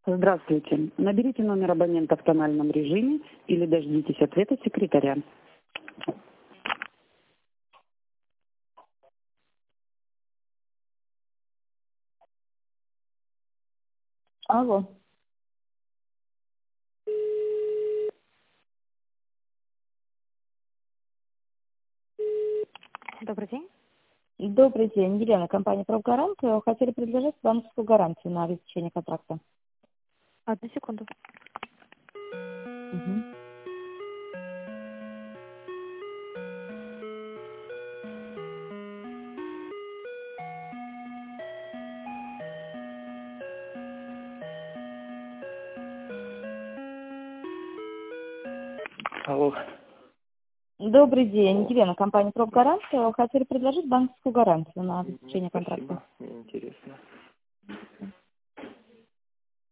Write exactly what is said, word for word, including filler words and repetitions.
Здравствуйте. Наберите номер абонента в тональном режиме или дождитесь ответа секретаря. Алло. Добрый день. Добрый день. Елена, компания «Профгарант». Хотели предложить банковскую гарантию на обеспечение контракта. Одну секунду. Мгм. Алло. Добрый день. Елена, компания «Профгарант». Хотели предложить банковскую гарантию на обеспечение контракта. Спасибо, мне интересно.